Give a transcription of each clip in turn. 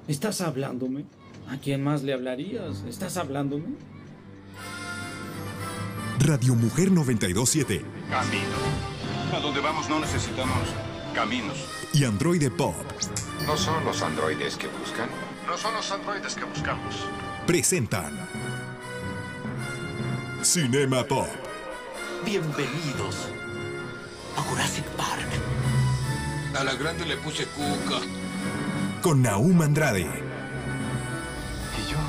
¿Estás hablándome? ¿A quién más le hablarías? ¿Estás hablándome? Radio Mujer 927 Camino. A donde vamos no necesitamos caminos. y Androide Pop ¿No son los androides que buscan? No son los androides que buscamos. presentan Cinema Pop Bienvenidos a Jurassic Park. A la grande le puse cuca. con Nahum Andrade, ¿Y yo?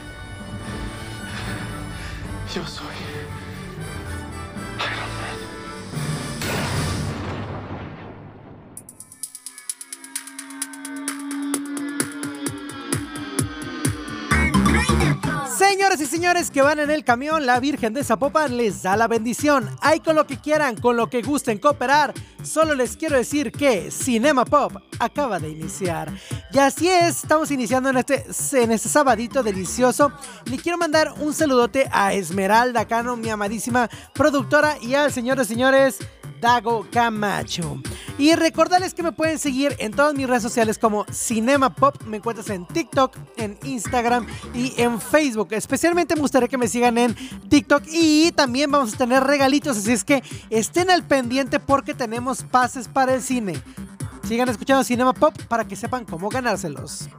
Yo soy Iron Man. Señoras y señores que van en el camión, la Virgen de Zapopan les da la bendición. Hay con lo que quieran, con lo que gusten cooperar. Solo les quiero decir que Cinema Pop acaba de iniciar. Y así es, estamos iniciando en este sabadito delicioso. Le quiero mandar un saludote a Esmeralda Cano, mi amadísima productora, y al señores y señores Dago Camacho. Y recordarles que me pueden seguir en todas mis redes sociales como Cinema Pop. Me encuentras en TikTok, en Instagram y en Facebook. Especialmente me gustaría que me sigan en TikTok. Y también vamos a tener regalitos, así es que estén al pendiente porque tenemos pases para el cine. Sigan escuchando Cinema Pop para que sepan cómo ganárselos.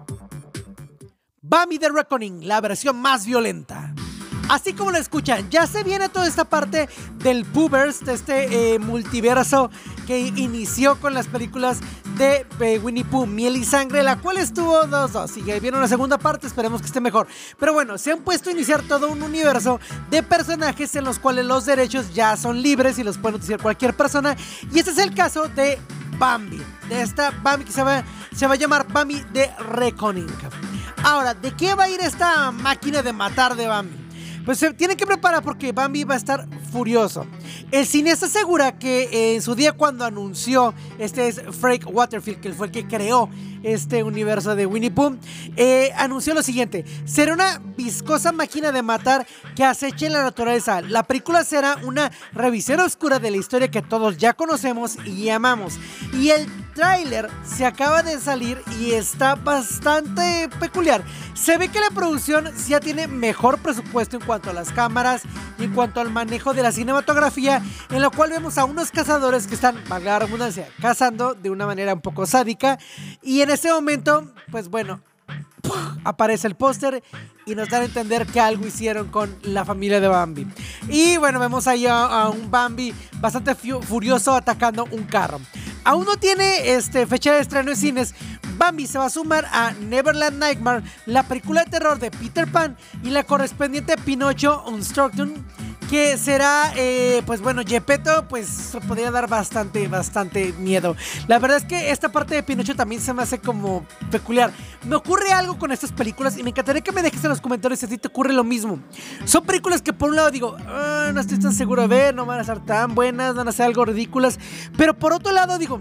Bambi The Reckoning, la versión más violenta. Así como lo escuchan, ya se viene toda esta parte del Pooverse, de este multiverso que inició con las películas de Winnie Pooh, Miel y Sangre, la cual estuvo 2-2, y que viene una segunda parte, esperemos que esté mejor. Pero bueno, se han puesto a iniciar todo un universo de personajes en los cuales los derechos ya son libres y los puede utilizar cualquier persona. Y este es el caso de Bambi, de esta Bambi que se va a llamar Bambi The Reckoning. Ahora, ¿de qué va a ir esta máquina de matar de Bambi? Pues se tienen que preparar porque Bambi va a estar furioso. El cineasta asegura que en su día cuando anunció, este es Frank Waterfield, que fue el que creó este universo de Winnie Pooh, anunció lo siguiente: será una viscosa máquina de matar que aceche la naturaleza. La película será una revisión oscura de la historia que todos ya conocemos y amamos. Y el tráiler se acaba de salir y está bastante peculiar. Se ve que la producción ya tiene mejor presupuesto en cuanto a las cámaras y en cuanto al manejo de la cinematografía, en lo cual vemos a unos cazadores que están, valga la redundancia, cazando de una manera un poco sádica. Y en ese momento, pues bueno, aparece el póster y nos dan a entender que algo hicieron con la familia de Bambi. Y bueno, vemos ahí a un Bambi bastante furioso atacando un carro. Aún no tiene fecha de estreno en cines. Bambi se va a sumar a Neverland Nightmare, la película de terror de Peter Pan, y la correspondiente Pinocho Unstructured, que será, pues bueno, Gepetto, pues podría dar bastante miedo. La verdad es que esta parte de Pinocho también se me hace como peculiar. Me ocurre algo con estas películas y me encantaría que me dejes en los comentarios si a ti te ocurre lo mismo. Son películas que por un lado digo, no estoy tan seguro de ver, no van a ser tan buenas, van a ser algo ridículas, pero por otro lado digo,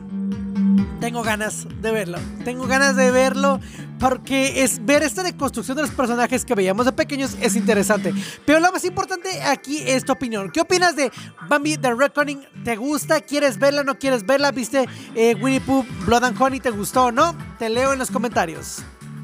tengo ganas de verlo. Tengo ganas de verlo porque es ver esta deconstrucción de los personajes que veíamos de pequeños es interesante. Pero lo más importante aquí es tu opinión. ¿Qué opinas de Bambi The Reckoning? ¿Te gusta? ¿Quieres verla? ¿No quieres verla? ¿Viste Winnie Pooh Blood and Honey? ¿Te gustó o no? Te leo en los comentarios.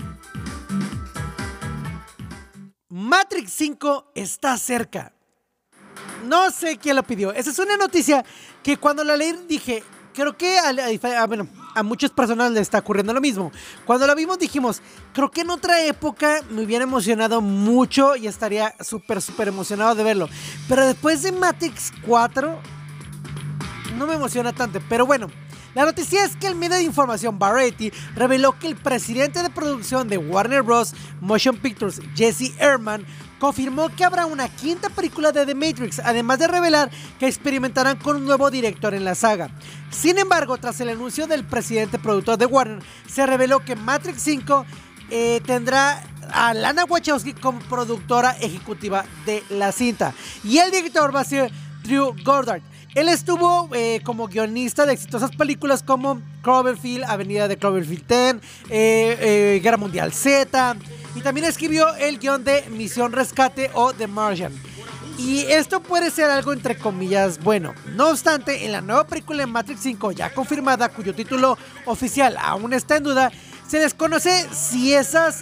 Matrix 5 está cerca. No sé quién lo pidió. Esa es una noticia que cuando la leí dije, creo que a muchas personas le está ocurriendo lo mismo. Cuando lo vimos dijimos, creo que en otra época me hubiera emocionado mucho y estaría súper emocionado de verlo. Pero después de Matrix 4 no me emociona tanto. Pero bueno, la noticia es que el medio de información Variety reveló que el presidente de producción de Warner Bros. Motion Pictures, Jesse Ehrman, confirmó que habrá una quinta película de The Matrix, además de revelar que experimentarán con un nuevo director en la saga. Sin embargo, tras el anuncio del presidente productor de Warner, se reveló que Matrix 5 tendrá a Lana Wachowski como productora ejecutiva de la cinta. Y el director va a ser Drew Goddard. Él estuvo como guionista de exitosas películas como Cloverfield, Avenida de Cloverfield 10, Guerra Mundial Z, y también escribió el guión de Misión Rescate o The Martian. Y esto puede ser algo entre comillas bueno. No obstante, en la nueva película de Matrix 5 ya confirmada, cuyo título oficial aún está en duda, Se desconoce si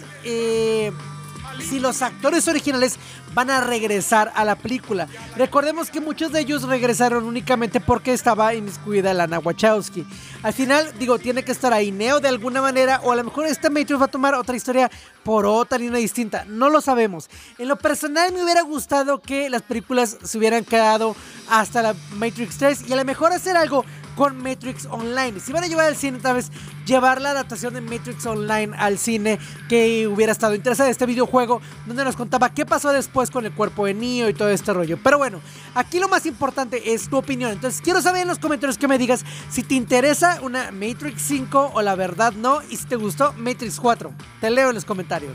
si los actores originales van a regresar a la película. Recordemos que muchos de ellos regresaron únicamente porque estaba inmiscuida Lana Wachowski. Al final, tiene que estar ahí Neo de alguna manera, o a lo mejor esta Matrix va a tomar otra historia por otra línea distinta. No lo sabemos. En lo personal me hubiera gustado que las películas se hubieran quedado hasta la Matrix 3 y a lo mejor hacer algo con Matrix Online. Si van a llevar al cine, tal vez llevar la adaptación de Matrix Online al cine, que hubiera estado interesada este videojuego donde nos contaba qué pasó después con el cuerpo de Neo y todo este rollo. Pero bueno, aquí lo más importante es tu opinión. Entonces quiero saber en los comentarios que me digas si te interesa una Matrix 5 o la verdad no, y si te gustó Matrix 4. Te leo en los comentarios.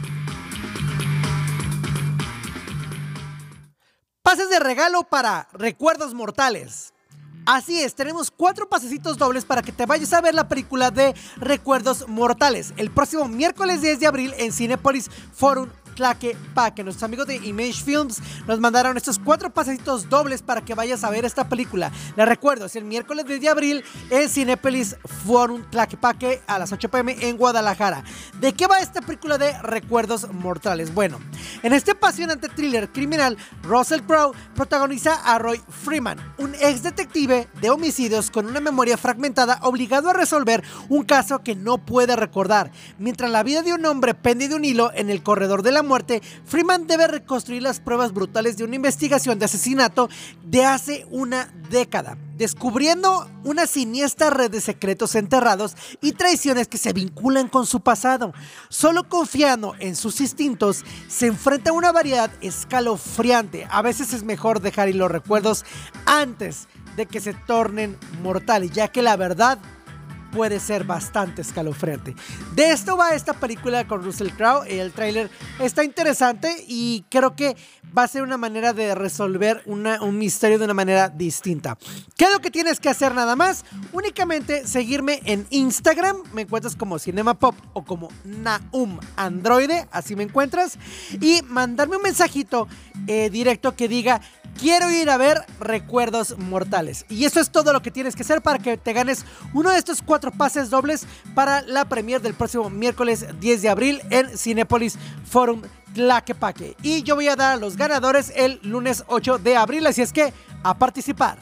Pases de regalo para Recuerdos Mortales. Así es, tenemos 4 pasecitos dobles para que te vayas a ver la película de Recuerdos Mortales el próximo miércoles 10 de abril en Cinépolis Forum Tlaquepaque. Nuestros amigos de Image Films nos mandaron estos 4 pasecitos dobles para que vayas a ver esta película. Les recuerdo, es el miércoles 10 de abril en Cinépolis Forum Tlaquepaque a las 8 p.m. en Guadalajara. ¿De qué va esta película de Recuerdos Mortales? Bueno, en este apasionante thriller criminal, Russell Crowe protagoniza a Roy Freeman, un ex detective de homicidios con una memoria fragmentada, obligado a resolver un caso que no puede recordar. Mientras la vida de un hombre pende de un hilo en el corredor de la muerte, Freeman debe reconstruir las pruebas brutales de una investigación de asesinato de hace una década, descubriendo una siniestra red de secretos enterrados y traiciones que se vinculan con su pasado. Solo confiando en sus instintos, se enfrenta a una variedad escalofriante. A veces es mejor dejar ir los recuerdos antes de que se tornen mortales, ya que la verdad puede ser bastante escalofriante. De esto va esta película con Russell Crowe. El tráiler está interesante y creo que va a ser una manera de resolver un misterio de una manera distinta. ¿Qué es lo que tienes que hacer nada más? Únicamente seguirme en Instagram, me encuentras como Cinemapop o como Naum Androide, así me encuentras, y mandarme un mensajito directo que diga: quiero ir a ver Recuerdos Mortales. Y eso es todo lo que tienes que hacer para que te ganes uno de estos 4 pases dobles para la premier del próximo miércoles 10 de abril en Cinépolis Forum Tlaquepaque. Y yo voy a dar a los ganadores el lunes 8 de abril, así es que a participar.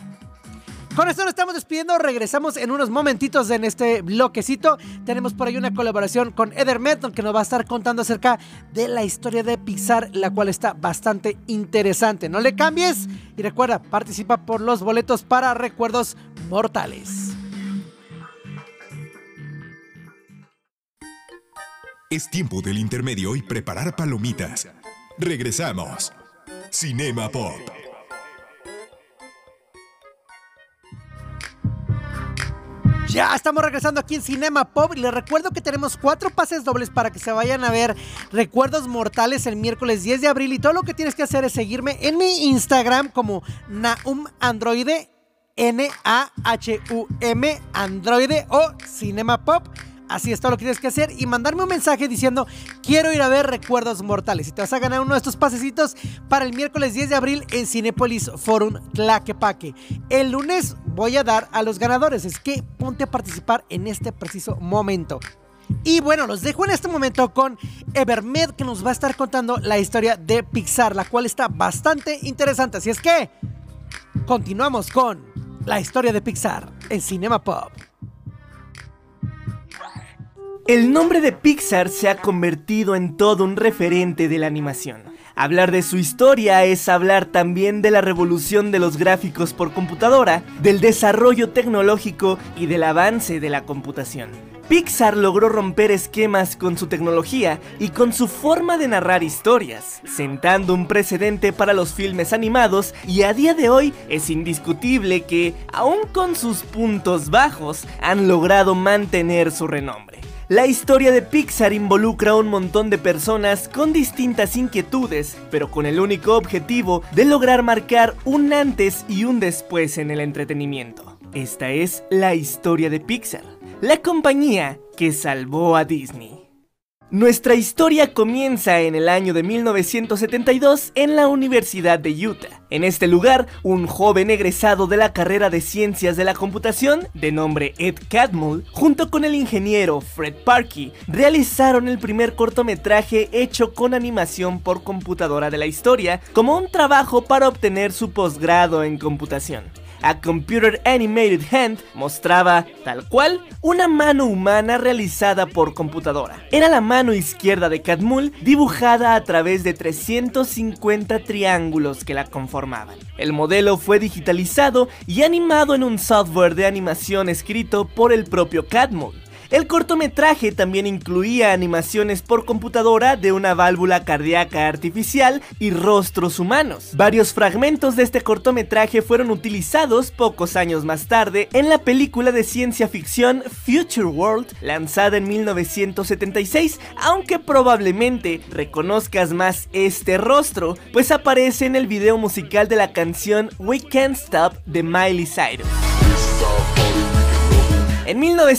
Con esto nos estamos despidiendo, regresamos en unos momentitos en este bloquecito. Tenemos por ahí una colaboración con Eder Meton, que nos va a estar contando acerca de la historia de Pixar, la cual está bastante interesante. No le cambies y recuerda, participa por los boletos para Recuerdos Mortales. Es tiempo del intermedio y preparar palomitas. Regresamos. Cinema Pop. Ya estamos regresando aquí en Cinema Pop y les recuerdo que tenemos 4 pases dobles para que se vayan a ver Recuerdos Mortales el miércoles 10 de abril, y todo lo que tienes que hacer es seguirme en mi Instagram como Naum Androide, Nahum Androide o Cinema Pop. Así es todo lo que tienes que hacer, y mandarme un mensaje diciendo: quiero ir a ver Recuerdos Mortales, y te vas a ganar uno de estos pasecitos para el miércoles 10 de abril en Cinépolis Forum Tlaquepaque. El lunes voy a dar a los ganadores, es que ponte a participar en este preciso momento. Y bueno, los dejo en este momento con Evermed, que nos va a estar contando la historia de Pixar, la cual está bastante interesante. Así es que continuamos con la historia de Pixar en Cinema Pop. El nombre de Pixar se ha convertido en todo un referente de la animación. Hablar de su historia es hablar también de la revolución de los gráficos por computadora, del desarrollo tecnológico y del avance de la computación. Pixar logró romper esquemas con su tecnología y con su forma de narrar historias, sentando un precedente para los filmes animados, y a día de hoy es indiscutible que, aun con sus puntos bajos, han logrado mantener su renombre. La historia de Pixar involucra a un montón de personas con distintas inquietudes, pero con el único objetivo de lograr marcar un antes y un después en el entretenimiento. Esta es la historia de Pixar, la compañía que salvó a Disney. Nuestra historia comienza en el año de 1972 en la Universidad de Utah. En este lugar, un joven egresado de la carrera de Ciencias de la Computación, de nombre Ed Catmull, junto con el ingeniero Fred Parkey, realizaron el primer cortometraje hecho con animación por computadora de la historia, como un trabajo para obtener su posgrado en computación. A Computer Animated Hand mostraba, tal cual, una mano humana realizada por computadora. Era la mano izquierda de Catmull dibujada a través de 350 triángulos que la conformaban. El modelo fue digitalizado y animado en un software de animación escrito por el propio Catmull. El cortometraje también incluía animaciones por computadora de una válvula cardíaca artificial y rostros humanos. Varios fragmentos de este cortometraje fueron utilizados pocos años más tarde en la película de ciencia ficción Future World, lanzada en 1976, aunque probablemente reconozcas más este rostro, pues aparece en el video musical de la canción We Can't Stop de Miley Cyrus. En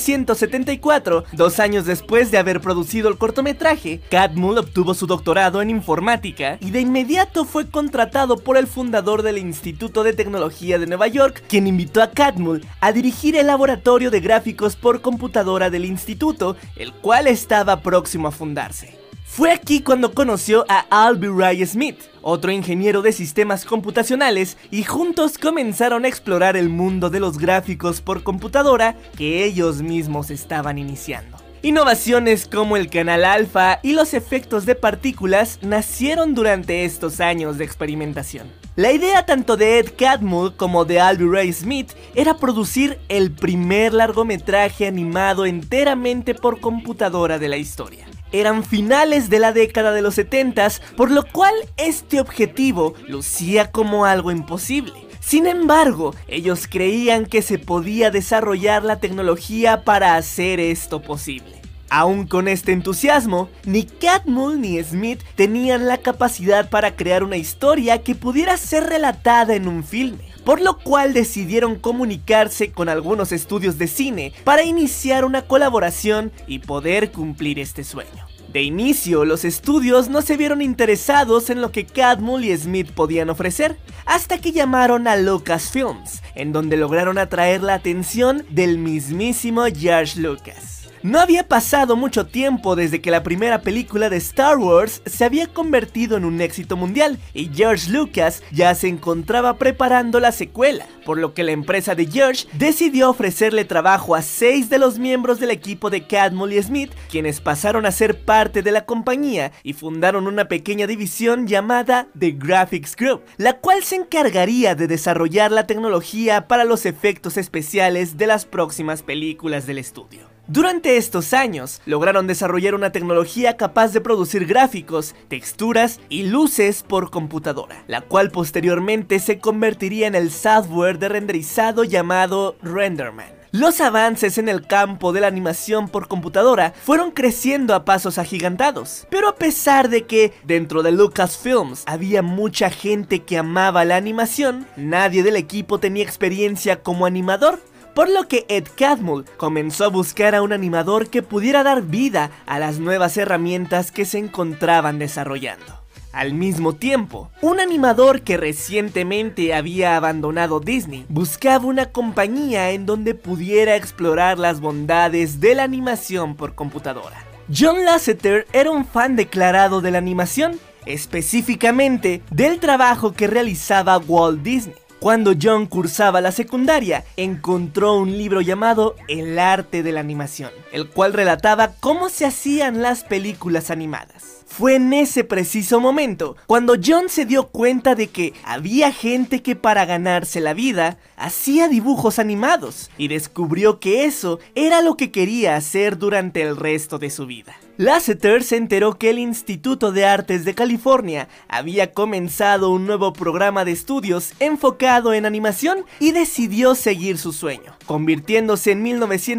1974, 2 años después de haber producido el cortometraje, Catmull obtuvo su doctorado en informática y de inmediato fue contratado por el fundador del Instituto de Tecnología de Nueva York, quien invitó a Catmull a dirigir el laboratorio de gráficos por computadora del instituto, el cual estaba próximo a fundarse. Fue aquí cuando conoció a Albie Ray Smith, otro ingeniero de sistemas computacionales, y juntos comenzaron a explorar el mundo de los gráficos por computadora que ellos mismos estaban iniciando. Innovaciones como el canal alfa y los efectos de partículas nacieron durante estos años de experimentación. La idea tanto de Ed Catmull como de Albie Ray Smith era producir el primer largometraje animado enteramente por computadora de la historia. Eran finales de la década de los 70s, por lo cual este objetivo lucía como algo imposible. Sin embargo, ellos creían que se podía desarrollar la tecnología para hacer esto posible. Aún con este entusiasmo, ni Catmull ni Smith tenían la capacidad para crear una historia que pudiera ser relatada en un filme, por lo cual decidieron comunicarse con algunos estudios de cine para iniciar una colaboración y poder cumplir este sueño. De inicio, los estudios no se vieron interesados en lo que Catmull y Smith podían ofrecer, hasta que llamaron a Lucasfilms, en donde lograron atraer la atención del mismísimo George Lucas. No había pasado mucho tiempo desde que la primera película de Star Wars se había convertido en un éxito mundial y George Lucas ya se encontraba preparando la secuela, por lo que la empresa de George decidió ofrecerle trabajo a 6 de los miembros del equipo de Catmull y Smith, quienes pasaron a ser parte de la compañía y fundaron una pequeña división llamada The Graphics Group, la cual se encargaría de desarrollar la tecnología para los efectos especiales de las próximas películas del estudio. Durante estos años, lograron desarrollar una tecnología capaz de producir gráficos, texturas y luces por computadora, la cual posteriormente se convertiría en el software de renderizado llamado RenderMan. Los avances en el campo de la animación por computadora fueron creciendo a pasos agigantados, pero a pesar de que dentro de Lucasfilms había mucha gente que amaba la animación, nadie del equipo tenía experiencia como animador. Por lo que Ed Catmull comenzó a buscar a un animador que pudiera dar vida a las nuevas herramientas que se encontraban desarrollando. Al mismo tiempo, un animador que recientemente había abandonado Disney buscaba una compañía en donde pudiera explorar las bondades de la animación por computadora. John Lasseter era un fan declarado de la animación, específicamente del trabajo que realizaba Walt Disney. Cuando John cursaba la secundaria, encontró un libro llamado El arte de la animación, el cual relataba cómo se hacían las películas animadas. Fue en ese preciso momento cuando John se dio cuenta de que había gente que para ganarse la vida hacía dibujos animados y descubrió que eso era lo que quería hacer durante el resto de su vida. Lasseter se enteró que el Instituto de Artes de California había comenzado un nuevo programa de estudios enfocado en animación y decidió seguir su sueño, convirtiéndose en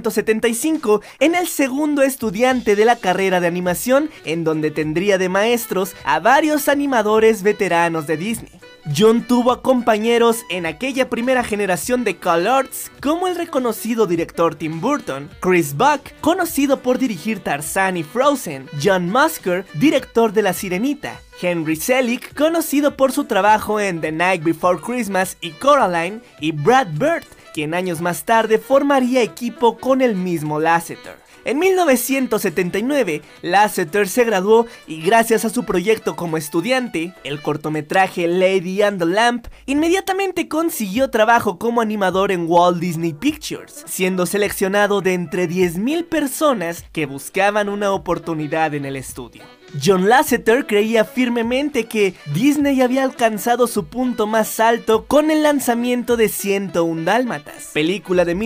1975 en el segundo estudiante de la carrera de animación, en donde tendría de maestros a varios animadores veteranos de Disney. John tuvo a compañeros en aquella primera generación de CalArts como el reconocido director Tim Burton, Chris Buck, conocido por dirigir Tarzán y Frozen, John Musker, director de La Sirenita, Henry Selick, conocido por su trabajo en The Night Before Christmas y Coraline, y Brad Bird, quien años más tarde formaría equipo con el mismo Lasseter. En 1979, Lasseter se graduó y gracias a su proyecto como estudiante, el cortometraje Lady and the Lamp, inmediatamente consiguió trabajo como animador en Walt Disney Pictures, siendo seleccionado de entre 10,000 personas que buscaban una oportunidad en el estudio. John Lasseter creía firmemente que Disney había alcanzado su punto más alto con el lanzamiento de 101 Dálmatas, película de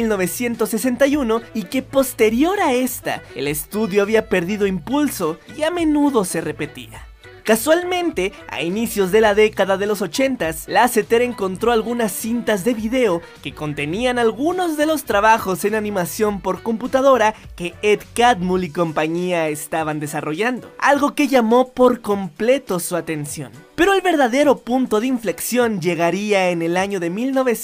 1961, y que posterior a esta, el estudio había perdido impulso y a menudo se repetía. Casualmente, a inicios de la década de los 80s, Lasseter encontró algunas cintas de video que contenían algunos de los trabajos en animación por computadora que Ed Catmull y compañía estaban desarrollando, algo que llamó por completo su atención. Pero el verdadero punto de inflexión llegaría en el año de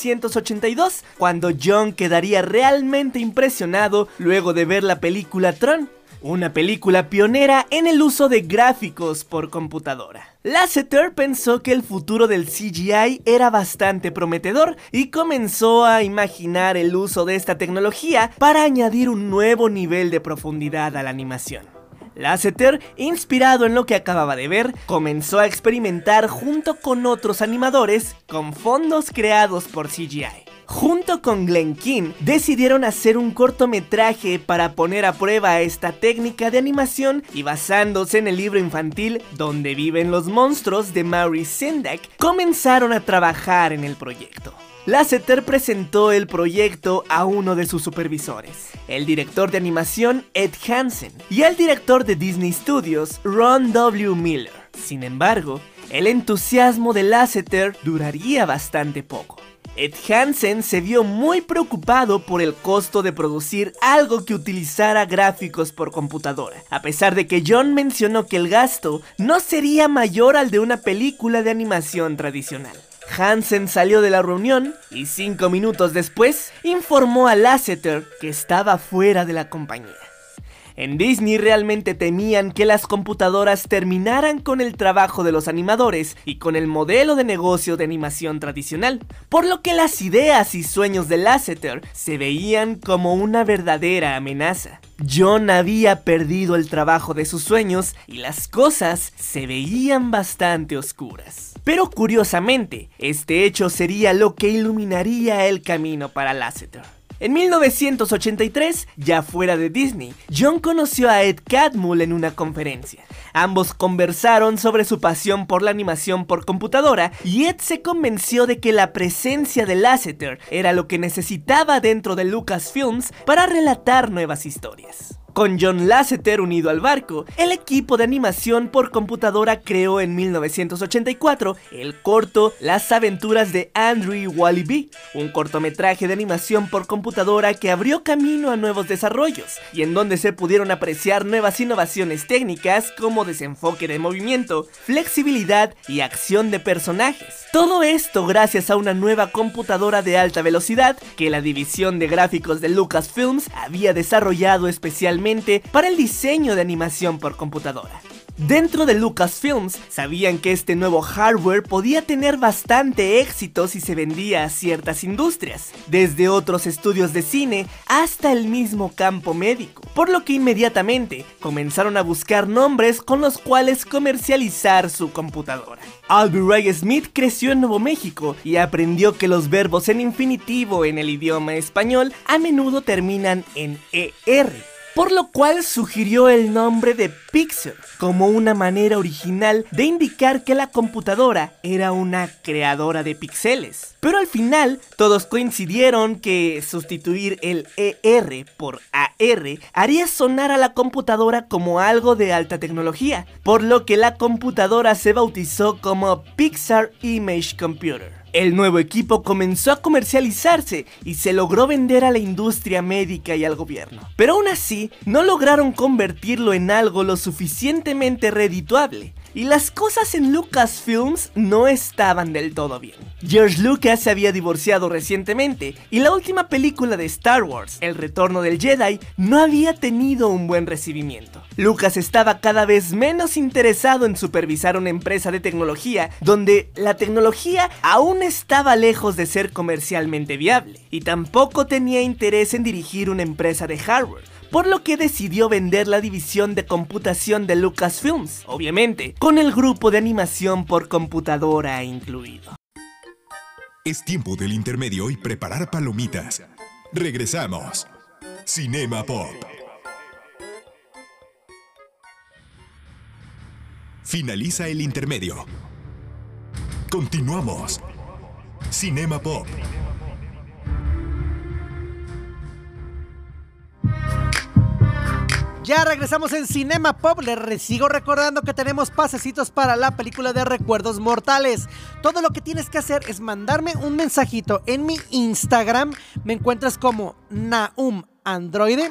1982, cuando John quedaría realmente impresionado luego de ver la película Tron, una película pionera en el uso de gráficos por computadora. Lasseter pensó que el futuro del CGI era bastante prometedor y comenzó a imaginar el uso de esta tecnología para añadir un nuevo nivel de profundidad a la animación. Lasseter, inspirado en lo que acababa de ver, comenzó a experimentar junto con otros animadores con fondos creados por CGI. Junto con Glenn Keane, decidieron hacer un cortometraje para poner a prueba esta técnica de animación y basándose en el libro infantil Donde viven los monstruos de Maury Sendak, comenzaron a trabajar en el proyecto. Lasseter presentó el proyecto a uno de sus supervisores, el director de animación Ed Hansen, y al director de Disney Studios, Ron W. Miller. Sin embargo, el entusiasmo de Lasseter duraría bastante poco. Ed Hansen se vio muy preocupado por el costo de producir algo que utilizara gráficos por computadora, a pesar de que John mencionó que el gasto no sería mayor al de una película de animación tradicional. Hansen salió de la reunión y 5 minutos después informó a Lasseter que estaba fuera de la compañía. En Disney realmente temían que las computadoras terminaran con el trabajo de los animadores y con el modelo de negocio de animación tradicional, por lo que las ideas y sueños de Lasseter se veían como una verdadera amenaza. John había perdido el trabajo de sus sueños y las cosas se veían bastante oscuras. Pero curiosamente, este hecho sería lo que iluminaría el camino para Lasseter. En 1983, ya fuera de Disney, John conoció a Ed Catmull en una conferencia. Ambos conversaron sobre su pasión por la animación por computadora y Ed se convenció de que la presencia de Lasseter era lo que necesitaba dentro de Lucasfilms para relatar nuevas historias. Con John Lasseter unido al barco, el equipo de animación por computadora creó en 1984 el corto Las aventuras de Andrew y Wally B, un cortometraje de animación por computadora que abrió camino a nuevos desarrollos y en donde se pudieron apreciar nuevas innovaciones técnicas como desenfoque de movimiento, flexibilidad y acción de personajes. Todo esto gracias a una nueva computadora de alta velocidad que la división de gráficos de Lucasfilms había desarrollado especialmente para el diseño de animación por computadora. Dentro de Lucasfilms sabían que este nuevo hardware podía tener bastante éxito si se vendía a ciertas industrias, desde otros estudios de cine hasta el mismo campo médico, por lo que inmediatamente comenzaron a buscar nombres con los cuales comercializar su computadora. Albie Ray Smith creció en Nuevo México y aprendió que los verbos en infinitivo en el idioma español a menudo terminan en ER, por lo cual sugirió el nombre de Pixar como una manera original de indicar que la computadora era una creadora de píxeles. Pero al final todos coincidieron que sustituir el ER por AR haría sonar a la computadora como algo de alta tecnología, por lo que la computadora se bautizó como Pixar Image Computer. El nuevo equipo comenzó a comercializarse y se logró vender a la industria médica y al gobierno. Pero aún así, no lograron convertirlo en algo lo suficientemente redituable. y las cosas en Lucasfilms no estaban del todo bien. George Lucas se había divorciado recientemente y la última película de Star Wars, El Retorno del Jedi, no había tenido un buen recibimiento. Lucas estaba cada vez menos interesado en supervisar una empresa de tecnología donde la tecnología aún estaba lejos de ser comercialmente viable, y tampoco tenía interés en dirigir una empresa de hardware, por lo que decidió vender la división de computación de Lucasfilms, obviamente, con el grupo de animación por computadora incluido. Es tiempo del intermedio y preparar palomitas. Regresamos. Cinema Pop. Finaliza el intermedio. Continuamos. Cinema Pop. Ya regresamos en Cinema Pop. Les sigo recordando que tenemos pasecitos para la película de Recuerdos Mortales. Todo lo que tienes que hacer es mandarme un mensajito en mi Instagram. Me encuentras como Nahum Androide,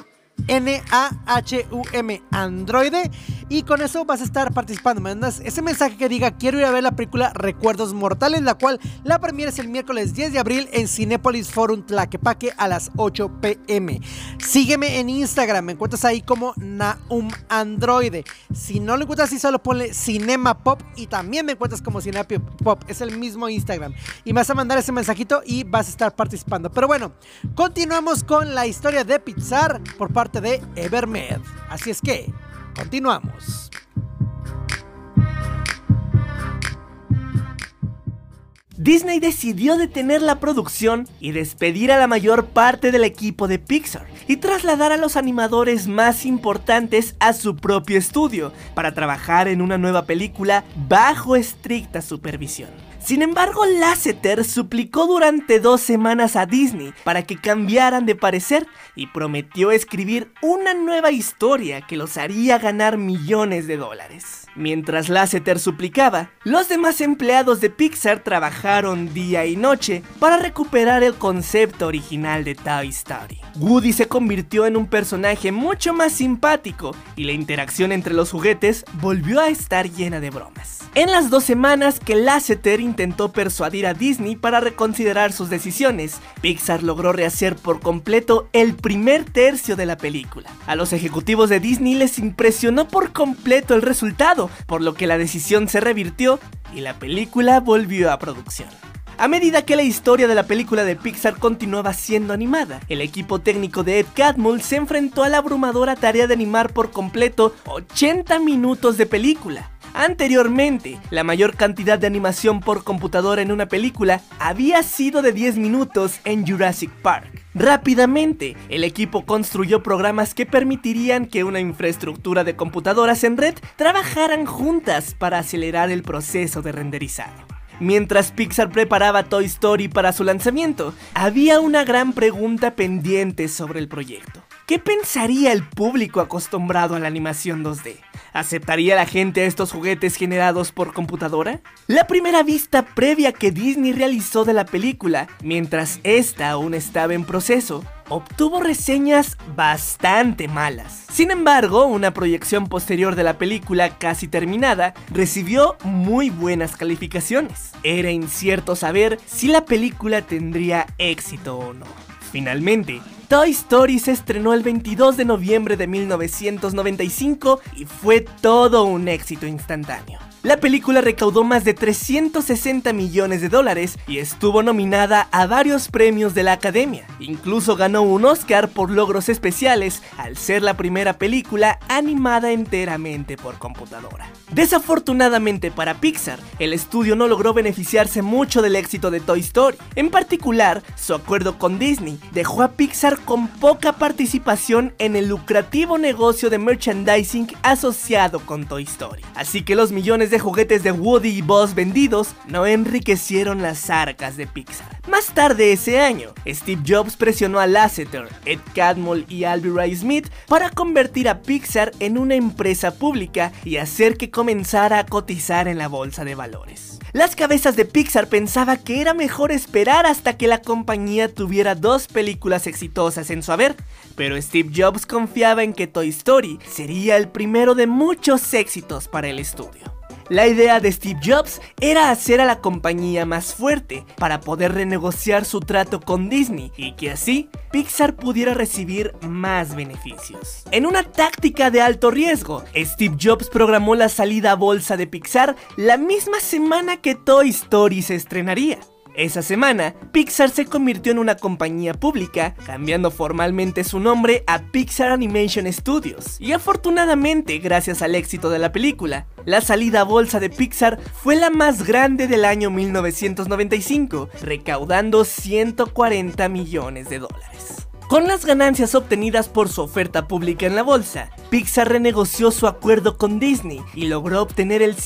Nahum Androide, y con eso vas a estar participando. Me mandas ese mensaje que diga: quiero ir a ver la película Recuerdos Mortales, la cual la premiere es el miércoles 10 de abril en Cinépolis Forum Tlaquepaque a las 8 p.m. Sígueme en Instagram, me encuentras ahí como Nahum Androide. Si no lo encuentras así, solo ponle Cinema Pop y también me encuentras como Cinema Pop, es el mismo Instagram, y me vas a mandar ese mensajito y vas a estar participando. Pero bueno, continuamos con la historia de Pixar por parte de Evermed. Así es que continuamos. Disney decidió detener la producción y despedir a la mayor parte del equipo de Pixar y trasladar a los animadores más importantes a su propio estudio para trabajar en una nueva película bajo estricta supervisión. Sin embargo, Lasseter suplicó durante 2 semanas a Disney para que cambiaran de parecer y prometió escribir una nueva historia que los haría ganar millones de dólares. Mientras Lasseter suplicaba, los demás empleados de Pixar trabajaron día y noche para recuperar el concepto original de Toy Story. Woody se convirtió en un personaje mucho más simpático y la interacción entre los juguetes volvió a estar llena de bromas. En las 2 semanas que Lasseter intentó persuadir a Disney para reconsiderar sus decisiones, Pixar logró rehacer por completo el primer tercio de la película. A los ejecutivos de Disney les impresionó por completo el resultado, por lo que la decisión se revirtió y la película volvió a producción. A medida que la historia de la película de Pixar continuaba siendo animada, el equipo técnico de Ed Catmull se enfrentó a la abrumadora tarea de animar por completo 80 minutos de película. Anteriormente, la mayor cantidad de animación por computadora en una película había sido de 10 minutos en Jurassic Park. Rápidamente, el equipo construyó programas que permitirían que una infraestructura de computadoras en red trabajaran juntas para acelerar el proceso de renderizado. Mientras Pixar preparaba Toy Story para su lanzamiento, había una gran pregunta pendiente sobre el proyecto. ¿Qué pensaría el público acostumbrado a la animación 2D? ¿Aceptaría la gente estos juguetes generados por computadora? La primera vista previa que Disney realizó de la película, mientras esta aún estaba en proceso, obtuvo reseñas bastante malas. Sin embargo, una proyección posterior de la película casi terminada recibió muy buenas calificaciones. Era incierto saber si la película tendría éxito o no. Finalmente, Toy Story se estrenó el 22 de noviembre de 1995 y fue todo un éxito instantáneo. La película recaudó más de 360 millones de dólares y estuvo nominada a varios premios de la Academia. Incluso ganó un Oscar por logros especiales al ser la primera película animada enteramente por computadora. Desafortunadamente para Pixar, el estudio no logró beneficiarse mucho del éxito de Toy Story. En particular, su acuerdo con Disney dejó a Pixar con poca participación en el lucrativo negocio de merchandising asociado con Toy Story. Así que los millones de juguetes de Woody y Buzz vendidos no enriquecieron las arcas de Pixar. Más tarde ese año, Steve Jobs presionó a Lasseter, Ed Catmull y Albie Ray Smith para convertir a Pixar en una empresa pública y hacer que comenzara a cotizar en la bolsa de valores. Las cabezas de Pixar pensaban que era mejor esperar hasta que la compañía tuviera 2 películas exitosas en su haber, pero Steve Jobs confiaba en que Toy Story sería el primero de muchos éxitos para el estudio. La idea de Steve Jobs era hacer a la compañía más fuerte para poder renegociar su trato con Disney y que así Pixar pudiera recibir más beneficios. En una táctica de alto riesgo, Steve Jobs programó la salida a bolsa de Pixar la misma semana que Toy Story se estrenaría. Esa semana, Pixar se convirtió en una compañía pública, cambiando formalmente su nombre a Pixar Animation Studios. Y afortunadamente, gracias al éxito de la película, la salida a bolsa de Pixar fue la más grande del año 1995, recaudando $140 millones. Con las ganancias obtenidas por su oferta pública en la bolsa, Pixar renegoció su acuerdo con Disney y logró obtener el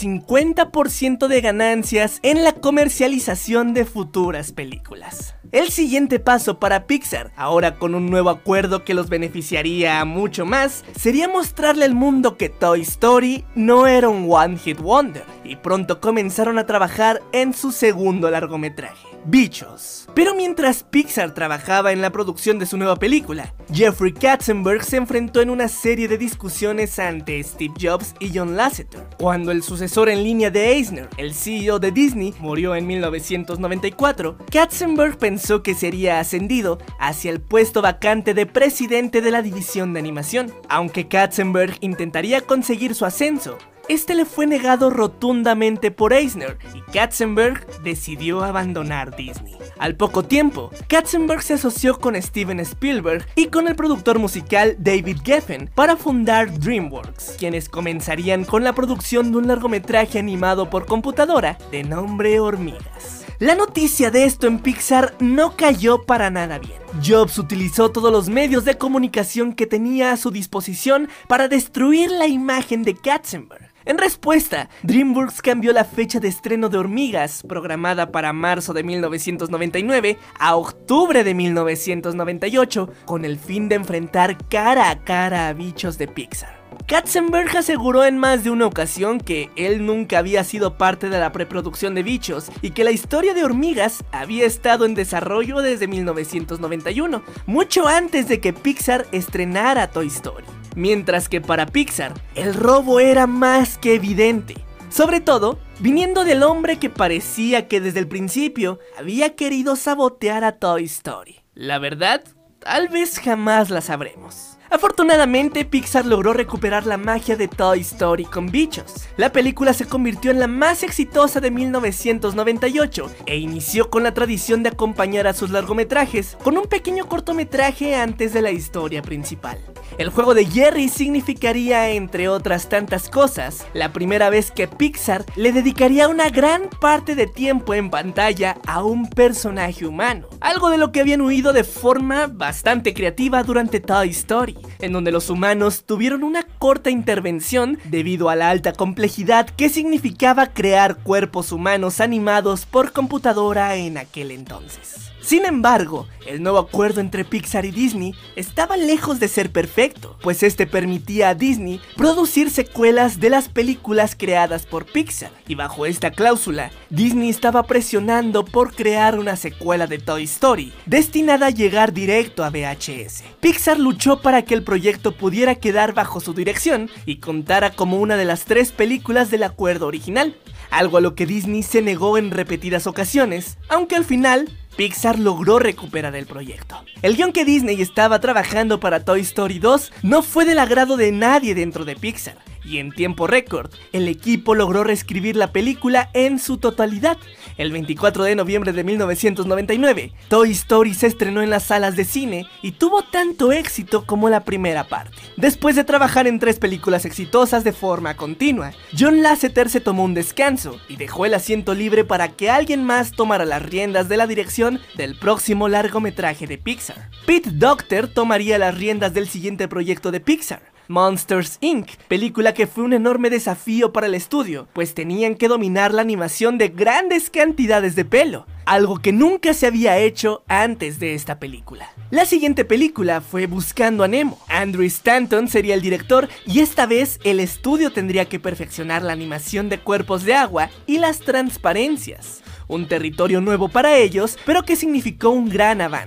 50% de ganancias en la comercialización de futuras películas. El siguiente paso para Pixar, ahora con un nuevo acuerdo que los beneficiaría mucho más, sería mostrarle al mundo que Toy Story no era un One Hit Wonder, y pronto comenzaron a trabajar en su segundo largometraje, Bichos. Pero mientras Pixar trabajaba en la producción de su nueva película, Jeffrey Katzenberg se enfrentó en una serie de discusiones ante Steve Jobs y John Lasseter. Cuando el sucesor en línea de Eisner, el CEO de Disney, murió en 1994, Katzenberg pensó que sería ascendido hacia el puesto vacante de presidente de la división de animación. Aunque Katzenberg intentaría conseguir su ascenso, este le fue negado rotundamente por Eisner y Katzenberg decidió abandonar Disney. Al poco tiempo, Katzenberg se asoció con Steven Spielberg y con el productor musical David Geffen para fundar DreamWorks, quienes comenzarían con la producción de un largometraje animado por computadora de nombre Hormigas. La noticia de esto en Pixar no cayó para nada bien. Jobs utilizó todos los medios de comunicación que tenía a su disposición para destruir la imagen de Katzenberg. En respuesta, DreamWorks cambió la fecha de estreno de Hormigas, programada para marzo de 1999, a octubre de 1998, con el fin de enfrentar cara a cara a Bichos de Pixar. Katzenberg aseguró en más de una ocasión que él nunca había sido parte de la preproducción de Bichos y que la historia de Hormigas había estado en desarrollo desde 1991, mucho antes de que Pixar estrenara Toy Story. Mientras que para Pixar, el robo era más que evidente. Sobre todo, viniendo del hombre que parecía que desde el principio había querido sabotear a Toy Story. La verdad, tal vez jamás la sabremos. Afortunadamente, Pixar logró recuperar la magia de Toy Story con Bichos. La película se convirtió en la más exitosa de 1998 e inició con la tradición de acompañar a sus largometrajes con un pequeño cortometraje antes de la historia principal. El juego de Jerry significaría, entre otras tantas cosas, la primera vez que Pixar le dedicaría una gran parte de tiempo en pantalla a un personaje humano, algo de lo que habían huido de forma bastante creativa durante Toy Story, en donde los humanos tuvieron una corta intervención debido a la alta complejidad que significaba crear cuerpos humanos animados por computadora en aquel entonces. Sin embargo, el nuevo acuerdo entre Pixar y Disney estaba lejos de ser perfecto, pues este permitía a Disney producir secuelas de las películas creadas por Pixar, y bajo esta cláusula, Disney estaba presionando por crear una secuela de Toy Story, destinada a llegar directo a VHS. Pixar luchó para que el proyecto pudiera quedar bajo su dirección y contara como una de las 3 películas del acuerdo original, algo a lo que Disney se negó en repetidas ocasiones, aunque al final Pixar logró recuperar el proyecto. El guión que Disney estaba trabajando para Toy Story 2 no fue del agrado de nadie dentro de Pixar, y en tiempo récord, el equipo logró reescribir la película en su totalidad. El 24 de noviembre de 1999, Toy Story se estrenó en las salas de cine y tuvo tanto éxito como la primera parte. Después de trabajar en 3 películas exitosas de forma continua, John Lasseter se tomó un descanso y dejó el asiento libre para que alguien más tomara las riendas de la dirección del próximo largometraje de Pixar. Pete Docter tomaría las riendas del siguiente proyecto de Pixar, Monsters, Inc., película que fue un enorme desafío para el estudio, pues tenían que dominar la animación de grandes cantidades de pelo, algo que nunca se había hecho antes de esta película. La siguiente película fue Buscando a Nemo. Andrew Stanton sería el director y esta vez el estudio tendría que perfeccionar la animación de cuerpos de agua y las transparencias. Un territorio nuevo para ellos, pero que significó un gran avance.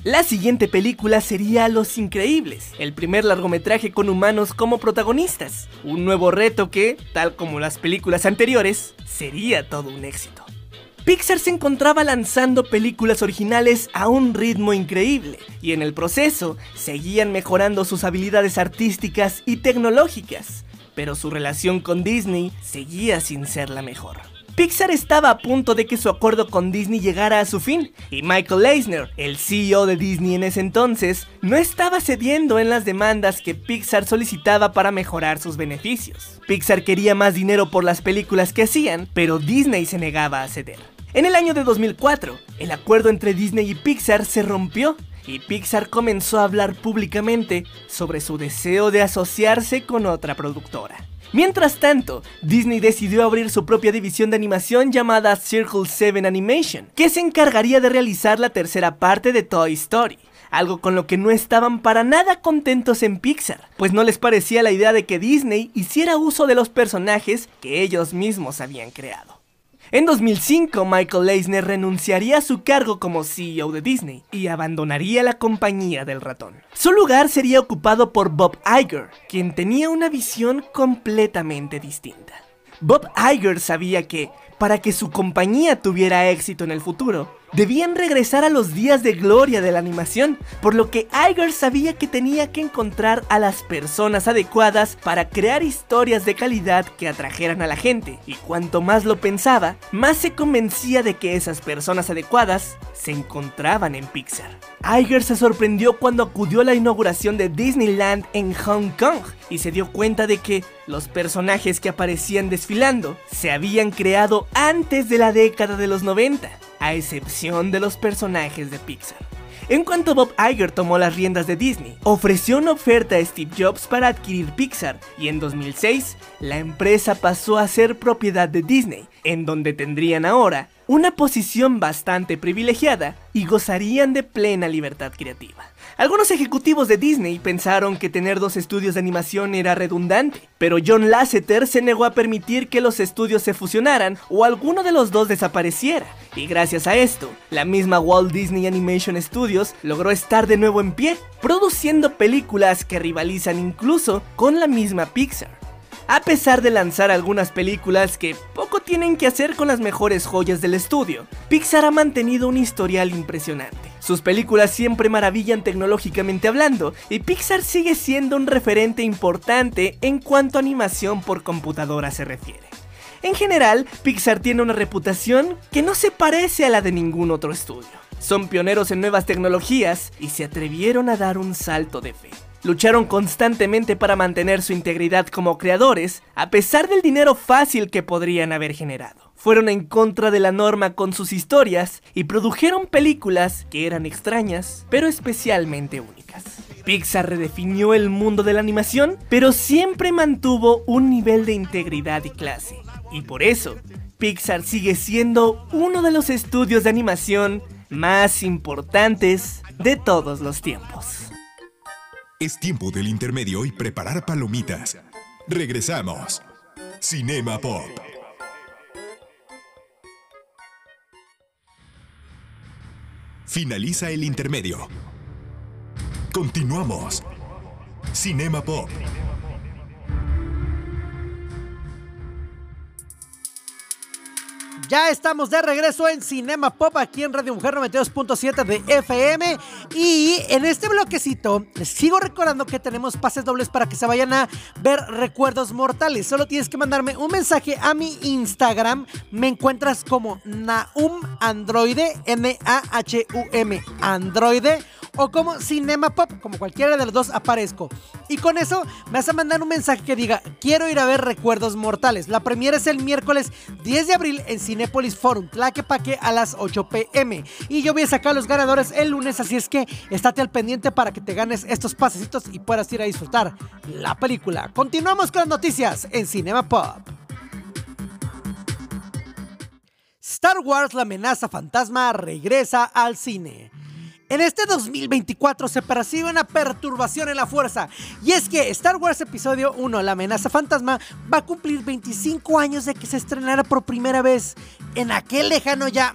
La siguiente película sería Los Increíbles, el primer largometraje con humanos como protagonistas, un nuevo reto que, tal como las películas anteriores, sería todo un éxito. Pixar se encontraba lanzando películas originales a un ritmo increíble, y en el proceso seguían mejorando sus habilidades artísticas y tecnológicas, pero su relación con Disney seguía sin ser la mejor. Pixar estaba a punto de que su acuerdo con Disney llegara a su fin, y Michael Eisner, el CEO de Disney en ese entonces, no estaba cediendo en las demandas que Pixar solicitaba para mejorar sus beneficios. Pixar quería más dinero por las películas que hacían, pero Disney se negaba a ceder. En el año de 2004, el acuerdo entre Disney y Pixar se rompió, y Pixar comenzó a hablar públicamente sobre su deseo de asociarse con otra productora. Mientras tanto, Disney decidió abrir su propia división de animación llamada Circle 7 Animation, que se encargaría de realizar la tercera parte de Toy Story, algo con lo que no estaban para nada contentos en Pixar, pues no les parecía la idea de que Disney hiciera uso de los personajes que ellos mismos habían creado. En 2005, Michael Eisner renunciaría a su cargo como CEO de Disney y abandonaría la compañía del ratón. Su lugar sería ocupado por Bob Iger, quien tenía una visión completamente distinta. Bob Iger sabía que, para que su compañía tuviera éxito en el futuro, debían regresar a los días de gloria de la animación, por lo que Iger sabía que tenía que encontrar a las personas adecuadas para crear historias de calidad que atrajeran a la gente, y cuanto más lo pensaba, más se convencía de que esas personas adecuadas se encontraban en Pixar. Iger se sorprendió cuando acudió a la inauguración de Disneyland en Hong Kong y se dio cuenta de que los personajes que aparecían desfilando se habían creado antes de la década de los 90, a excepción de los personajes de Pixar. En cuanto Bob Iger tomó las riendas de Disney, ofreció una oferta a Steve Jobs para adquirir Pixar, y en 2006 la empresa pasó a ser propiedad de Disney, en donde tendrían ahora una posición bastante privilegiada y gozarían de plena libertad creativa. Algunos ejecutivos de Disney pensaron que tener dos estudios de animación era redundante, pero John Lasseter se negó a permitir que los estudios se fusionaran o alguno de los dos desapareciera, y gracias a esto, la misma Walt Disney Animation Studios logró estar de nuevo en pie, produciendo películas que rivalizan incluso con la misma Pixar. A pesar de lanzar algunas películas que poco tienen que hacer con las mejores joyas del estudio, Pixar ha mantenido un historial impresionante. Sus películas siempre maravillan tecnológicamente hablando, y Pixar sigue siendo un referente importante en cuanto a animación por computadora se refiere. En general, Pixar tiene una reputación que no se parece a la de ningún otro estudio. Son pioneros en nuevas tecnologías y se atrevieron a dar un salto de fe. Lucharon constantemente para mantener su integridad como creadores, a pesar del dinero fácil que podrían haber generado. Fueron en contra de la norma con sus historias y produjeron películas que eran extrañas, pero especialmente únicas. Pixar redefinió el mundo de la animación, pero siempre mantuvo un nivel de integridad y clase. Y por eso, Pixar sigue siendo uno de los estudios de animación más importantes de todos los tiempos. Es tiempo del intermedio y preparar palomitas. Regresamos. Cinema Pop. Finaliza el intermedio. Continuamos. Cinema Pop. Ya estamos de regreso en Cinema Pop, aquí en Radio Mujer 92.7 de FM. Y en este bloquecito les sigo recordando que tenemos pases dobles para que se vayan a ver Recuerdos Mortales. Solo tienes que mandarme un mensaje a mi Instagram. Me encuentras como Nahum Androide, Nahum Androide, o como Cinema Pop, como cualquiera de los dos aparezco. Y con eso me vas a mandar un mensaje que diga: quiero ir a ver Recuerdos Mortales. La premiere es el miércoles 10 de abril en Cinépolis Forum Tlaquepaque a las 8 p.m. Y yo voy a sacar a los ganadores el lunes, así es que estate al pendiente para que te ganes estos pasecitos y puedas ir a disfrutar la película. Continuamos con las noticias en Cinema Pop. Star Wars: La amenaza fantasma regresa al cine. En este 2024 se percibe una perturbación en la fuerza, y es que Star Wars Episodio 1, La amenaza fantasma, va a cumplir 25 años de que se estrenara por primera vez en aquel lejano ya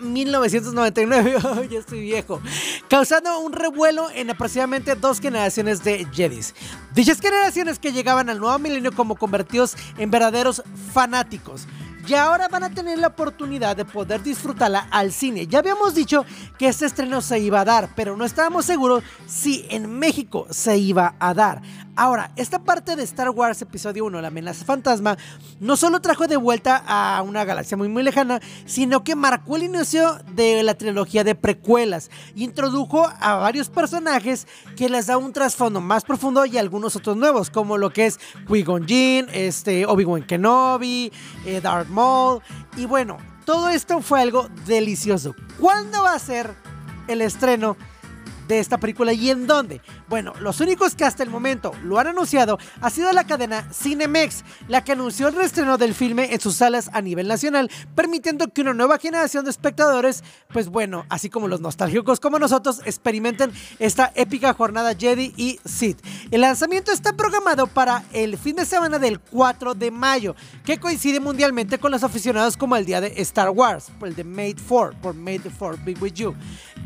1999, ya estoy viejo, causando un revuelo en aproximadamente 2 generaciones de Jedis. Dichas generaciones que llegaban al nuevo milenio como convertidos en verdaderos fanáticos. Y ahora van a tener la oportunidad de poder disfrutarla al cine. Ya habíamos dicho que este estreno se iba a dar, pero no estábamos seguros si en México se iba a dar. Ahora, esta parte de Star Wars Episodio 1, La amenaza fantasma, no solo trajo de vuelta a una galaxia muy muy lejana, sino que marcó el inicio de la trilogía de precuelas. Introdujo a varios personajes que les da un trasfondo más profundo y algunos otros nuevos, como lo que es Qui-Gon Jinn, Obi-Wan Kenobi, Darth Maul. Y bueno, todo esto fue algo delicioso. ¿Cuándo va a ser el estreno de esta película y en dónde? Bueno, los únicos que hasta el momento lo han anunciado ha sido la cadena Cinemex, la que anunció el reestreno del filme en sus salas a nivel nacional, permitiendo que una nueva generación de espectadores, pues bueno, así como los nostálgicos como nosotros, experimenten esta épica jornada Jedi y Sith. El lanzamiento está programado para el fin de semana del 4 de mayo, que coincide mundialmente con los aficionados como el día de Star Wars, por el de May 4, por May the 4 be with you.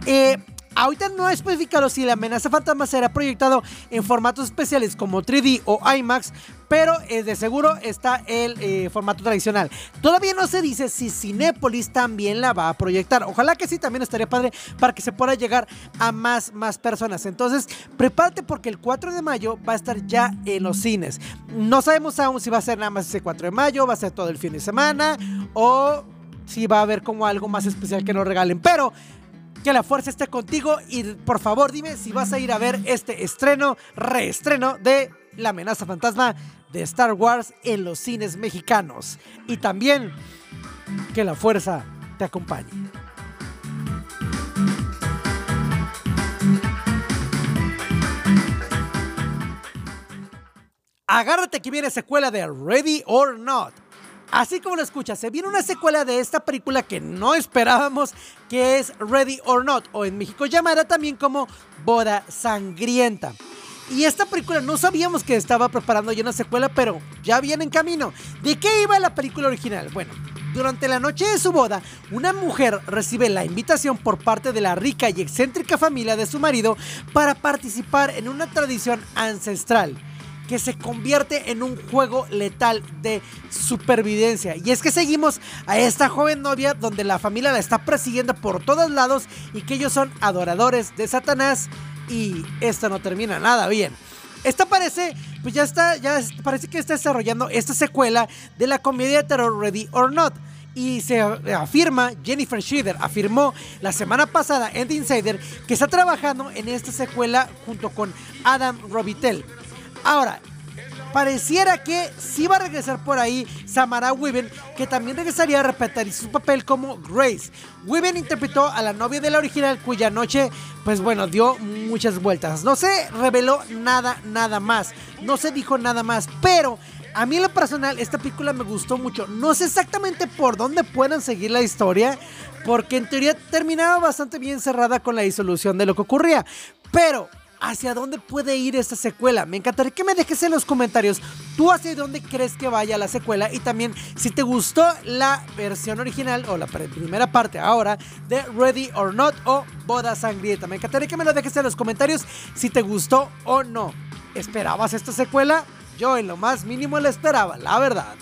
Ahorita no he especificado si La amenaza fantasma será proyectado en formatos especiales como 3D o IMAX, pero de seguro está el formato tradicional. Todavía no se dice si Cinépolis también la va a proyectar. Ojalá que sí, también estaría padre para que se pueda llegar a más personas. Entonces, prepárate porque el 4 de mayo va a estar ya en los cines. No sabemos aún si va a ser nada más ese 4 de mayo, va a ser todo el fin de semana o si va a haber como algo más especial que nos regalen, pero que la fuerza esté contigo y por favor dime si vas a ir a ver este reestreno de La amenaza fantasma de Star Wars en los cines mexicanos. Y también que la fuerza te acompañe. Agárrate que viene secuela de Ready or Not. Así como lo escuchas, se viene una secuela de esta película que no esperábamos, que es Ready or Not, o en México llamada también como Boda Sangrienta. Y esta película no sabíamos que estaba preparando ya una secuela, pero ya viene en camino. ¿De qué iba la película original? Bueno, durante la noche de su boda, una mujer recibe la invitación por parte de la rica y excéntrica familia de su marido para participar en una tradición ancestral que se convierte en un juego letal de supervivencia. Y es que seguimos a esta joven novia donde la familia la está persiguiendo por todos lados y que ellos son adoradores de Satanás, y esto no termina nada bien. Esta parece, pues ya parece que está desarrollando esta secuela de la comedia de terror Ready or Not. Y se afirma, Jennifer Schroeder afirmó la semana pasada en The Insider que está trabajando en esta secuela junto con Adam Robitel. Ahora, pareciera que sí va a regresar por ahí Samara Weaving, que también regresaría a repetir su papel como Grace. Weaving interpretó a la novia de la original, cuya noche, pues bueno, dio muchas vueltas. No se reveló nada más, no se dijo nada más, pero a mí en lo personal esta película me gustó mucho. No sé exactamente por dónde puedan seguir la historia, porque en teoría terminaba bastante bien cerrada con la disolución de lo que ocurría, pero ¿hacia dónde puede ir esta secuela? Me encantaría que me dejes en los comentarios tú hacia dónde crees que vaya la secuela, y también si te gustó la versión original o la primera parte ahora de Ready or Not o Boda Sangrienta. Me encantaría que me lo dejes en los comentarios si te gustó o no. ¿Esperabas esta secuela? Yo en lo más mínimo la esperaba, la verdad.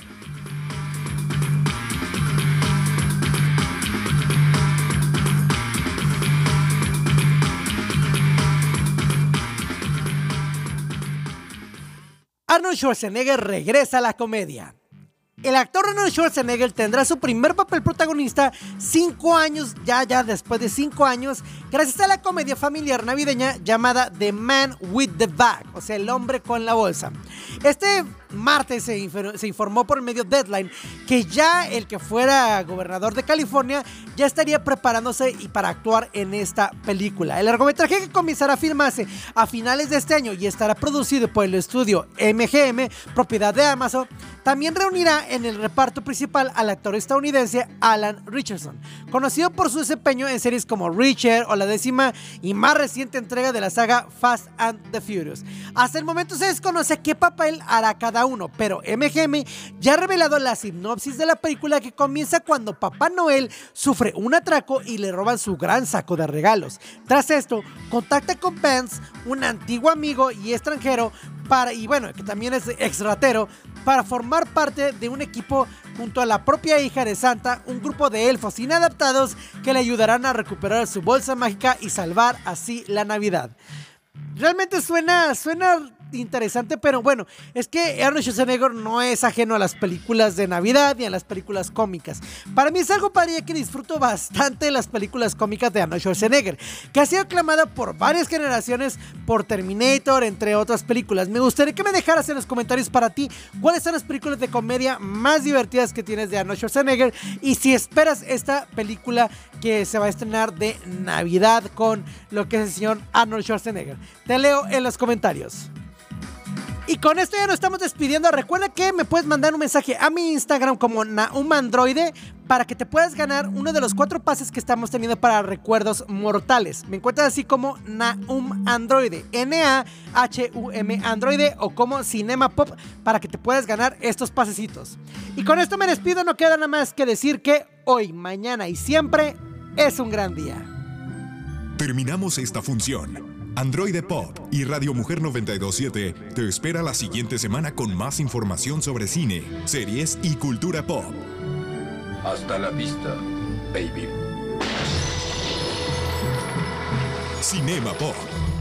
Arnold Schwarzenegger regresa a la comedia. El actor Arnold Schwarzenegger tendrá su primer papel protagonista 5 años, ya después de 5 años, gracias a la comedia familiar navideña llamada The Man with the Bag, o sea, el hombre con la bolsa. Este martes se informó por el medio Deadline que ya el que fuera gobernador de California ya estaría preparándose y para actuar en esta película. El largometraje, que comenzará a filmarse a finales de este año y estará producido por el estudio MGM, propiedad de Amazon, también reunirá en el reparto principal al actor estadounidense Alan Richardson, conocido por su desempeño en series como Reacher o la 10ª y más reciente entrega de la saga Fast and the Furious. Hasta el momento se desconoce qué papel hará cada uno, pero MGM ya ha revelado la sinopsis de la película, que comienza cuando Papá Noel sufre un atraco y le roban su gran saco de regalos. Tras esto, contacta con Vance, un antiguo amigo y extranjero, que también es ex ratero, para formar parte de un equipo junto a la propia hija de Santa, un grupo de elfos inadaptados que le ayudarán a recuperar su bolsa mágica y salvar así la Navidad. Realmente suena interesante, pero bueno, es que Arnold Schwarzenegger no es ajeno a las películas de Navidad ni a las películas cómicas. Para mí es algo padre, que disfruto bastante de las películas cómicas de Arnold Schwarzenegger, que ha sido aclamada por varias generaciones, por Terminator, entre otras películas. Me gustaría que me dejaras en los comentarios para ti cuáles son las películas de comedia más divertidas que tienes de Arnold Schwarzenegger, y si esperas esta película que se va a estrenar de Navidad con lo que es el señor Arnold Schwarzenegger. Te leo en los comentarios. Y con esto ya nos estamos despidiendo. Recuerda que me puedes mandar un mensaje a mi Instagram como NahumAndroide para que te puedas ganar uno de los 4 pases que estamos teniendo para Recuerdos Mortales. Me encuentras así como NahumAndroide, N-A-H-U-M Androide, o como Cinema Pop, para que te puedas ganar estos pasecitos. Y con esto me despido. No queda nada más que decir que hoy, mañana y siempre es un gran día. Terminamos esta función. Androide Pop y Radio Mujer 927 te espera la siguiente semana con más información sobre cine, series y cultura pop. Hasta la vista, baby. Cinema Pop.